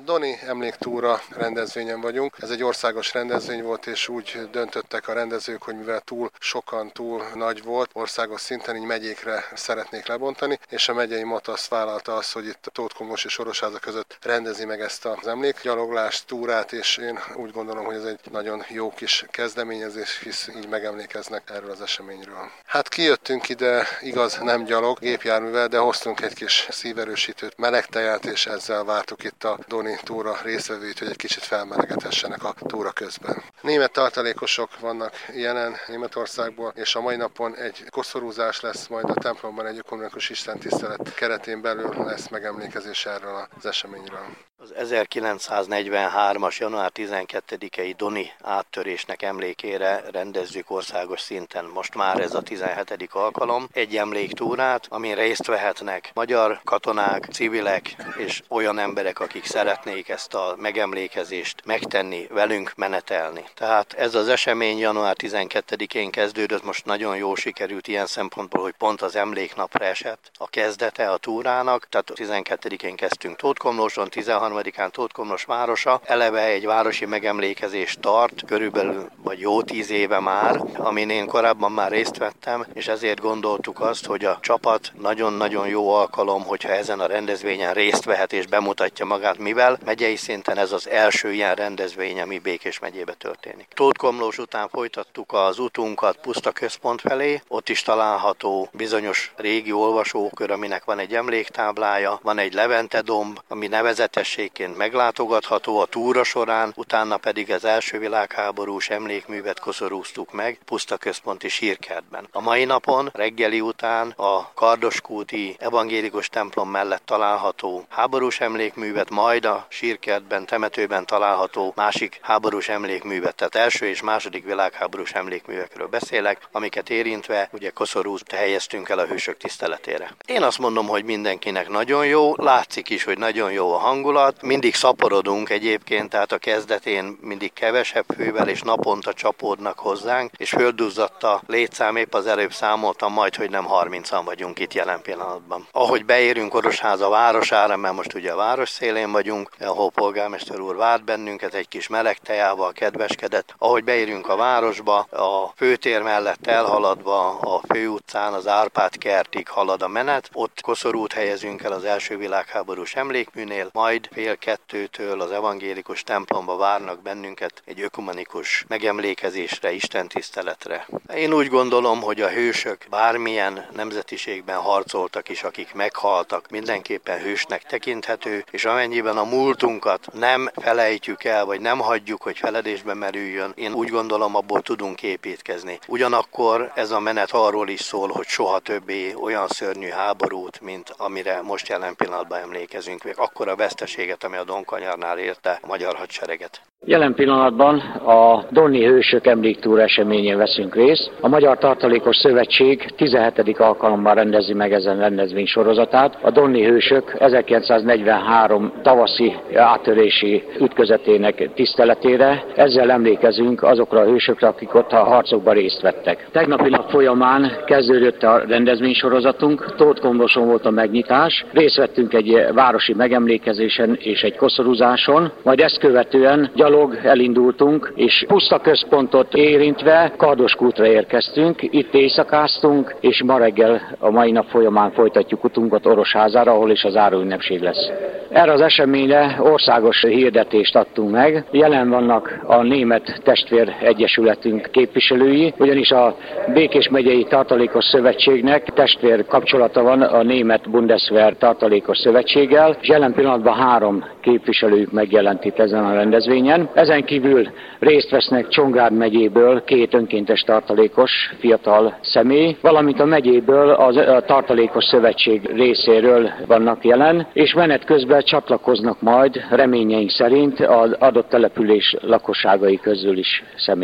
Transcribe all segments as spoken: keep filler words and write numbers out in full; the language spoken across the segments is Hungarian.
Doni emléktúra rendezvényen vagyunk. Ez egy országos rendezvény volt, és úgy döntöttek a rendezők, hogy mivel túl sokan, túl nagy volt, országos szinten így megyékre szeretnék lebontani, és a megyei MOTASZ vállalta azt, hogy itt Tóth Komlós és Orosháza között rendezi meg ezt az emlékgyaloglást, túrát, és én úgy gondolom, hogy ez egy nagyon jó kis kezdeményezés, hisz így megemlékeznek erről az eseményről. Hát kijöttünk ide, igaz, nem gyalog, gépjárművel, de hoztunk egy kis szíverősítőt, meleg teját, és ezzel vártuk itt a Doni túra résztvevőit, hogy egy kicsit felmelegedhessenek a túra közben. Német tartalékosok vannak jelen Németországból, és a mai napon egy koszorúzás lesz, majd a templomban egy ökumenikus istentisztelet keretén belül lesz megemlékezés erről az eseményről. Az ezerkilencszáznegyvenhármas. január tizenkettedikei Doni áttörésnek emlékére rendezzük országos szinten. Most már ez a tizenhetedik alkalom. Egy emléktúrát, amin részt vehetnek magyar katonák, civilek és olyan emberek, akik szeretnék ezt a megemlékezést megtenni, velünk menetelni. Tehát ez az esemény január tizenkettedikén kezdődött, most nagyon jó sikerült ilyen szempontból, hogy pont az emléknapra esett a kezdete a túrának. Tehát tizenkettedikén kezdtünk Tóth Komlóson, tizenharmadikán Tóth Komlós városa. Eleve egy városi megemlékezést tart, körülbelül vagy jó tíz éve már, amin én korábban már részt vettem, és ezért gondoltuk azt, hogy a csapat nagyon-nagyon jó alkalom, hogyha ezen a rendezvényen részt vehet és bemutatja magát, mivel megyei szinten ez az első ilyen rendezvény, ami Békés megyébe történik. Tóth Komlós után folytattuk az utunkat Puszta központ felé, ott is található bizonyos régi olvasókör, aminek van egy emléktáblája, van egy Levente domb, ami nevezetességként meglátogatható a túra során, utána pedig az első világháborús emlékművet koszorúztuk meg Puszta központi sírkertben. A mai napon reggeli után a Kardoskúti evangélikus templom mellett található háborús emlékművet, majd a sírkertben, temetőben található másik háborús emlékművet, tehát első és második világháborús emlékművekről beszélek, amiket érintve ugye koszorút helyeztünk el a hősök tiszteletére. Én azt mondom, hogy mindenkinek nagyon jó, látszik is, hogy nagyon jó a hangulat, mindig szaporodunk egyébként, tehát a kezdetén mindig kevesebb fővel és naponta csapódnak hozzánk, és földuzzadt a létszám, épp az előbb számoltam majd, hogy nem harmincan vagyunk itt jelen pillanatban. Ahogy beérünk Orosháza városára, mert most ugye a város szélén vagyunk, ahol polgármester úr várt bennünket egy kis meleg tejával, kedveskedett. Ahogy beérünk a városba, a főtér mellett elhaladva a főutcán az Árpád kertig halad a menet, ott koszorút helyezünk el az első világháborús emlékműnél, majd fél kettőtől az evangélikus templomba várnak bennünket egy ökumenikus megemlékezésre, istentiszteletre. Én úgy gondolom, hogy a hősök bármilyen nemzetiségben harcoltak is, akik meghaltak, mindenképpen hősnek tekinthető, és amennyiben a múltunkat nem felejtjük el, vagy nem hagyjuk, hogy feledésbe merüljön, én úgy gondolom, abból tudunk építkezni. Ugyanakkor ez a menet arról is szól, hogy soha többé olyan szörnyű háborút, mint amire most jelen pillanatban emlékezünk, még akkora veszteséget, ami a Donkanyarnál érte a magyar hadsereget. Jelen pillanatban a Doni Hősök Emléktúra eseményén veszünk részt. A Magyar Tartalékos Szövetség tizenhetedik alkalommal rendezi meg ezen rendezvény sorozatát. A Doni Hősök ezerkilencszáznegyvenhárom tavaszi áttörési ütközetének tiszteletére. Ezzel emlékezünk azokra a hősökre, akik ott a harcokban részt vettek. Tegnapi nap folyamán kezdődött a rendezvény sorozatunk. Tóth Komlóson volt a megnyitás. Részt vettünk egy városi megemlékezésen és egy koszorúzáson, majd ezt követően gyalog elindultunk, és Puszta központot érintve Kardoskútra érkeztünk, itt éjszakáztunk, és ma reggel a mai nap folyamán folytatjuk utunkat Orosházára, ahol is az záróünnepség lesz. Erre az eseményre országos hirdetést adtunk meg. Jelen vannak a Német Testvér Egyesületünk képviselői, ugyanis a Békés megyei Tartalékos Szövetségnek testvér kapcsolata van a Német Bundeswehr Tartalékos Szövetséggel, és jelen pillanatban három képviselőjük megjelent itt ezen a rendezvényen. Ezen kívül részt vesznek Csongrád megyéből két önkéntes tartalékos fiatal személy, valamint a megyéből a Tartalékos Szövetség részéről vannak jelen, és menet közben csatlakoznak majd reményeink szerint az adott település lakosságai közül is személyek.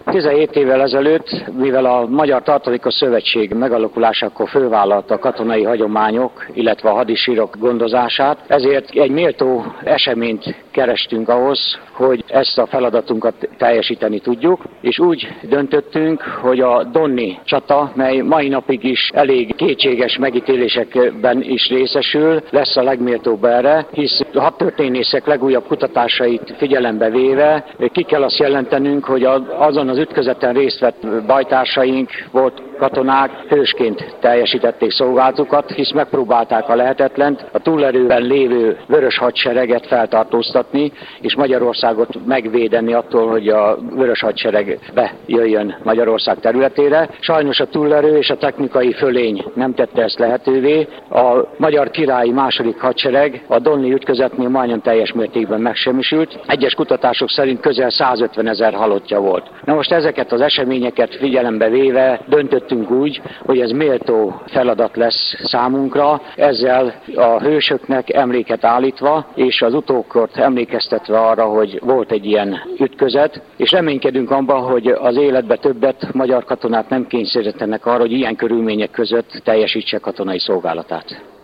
tizenhét évvel ezelőtt, mivel a Magyar Tartalékos Szövetség megalakulásakor fölvállalta a katonai hagyományok, illetve a hadisírok gondozását, ezért egy méltó eseményt kerestünk ahhoz, hogy ezt a feladatunkat teljesíteni tudjuk, és úgy döntöttünk, hogy a Donni csata, mely mai napig is elég kétséges megítélésekben is részesül, lesz a legméltóbb erre, hisz a hadtörténészek legújabb kutatásait figyelembe véve ki kell azt jelentenünk, hogy azon az ütközeten részt vett bajtársaink, volt katonák hősként teljesítették szolgálatukat, hisz megpróbálták a lehetetlent, a túlerőben lévő vörös hadsereget feltartóztatni, és Magyarországot megvédeni attól, hogy a vörös hadsereg bejöjjön Magyarország területére. Sajnos a túlerő és a technikai fölény nem tette ezt lehetővé. A magyar királyi második hadsereg a Donni ütközetnél majdnem teljes mértékben megsemmisült. Egyes kutatások szerint közel százötvenezer halottja volt. Na most ezeket az eseményeket figyelembe véve döntöttünk úgy, hogy ez méltó feladat lesz számunkra, ezzel a hősöknek emléket állítva, és az utókort emlékeztetve arra, hogy volt egy ilyen ütközet, és reménykedünk abban, hogy az életbe többet magyar katonát nem kényszerítenek arra, hogy ilyen körülmények között teljesítse katonai szolgálatát.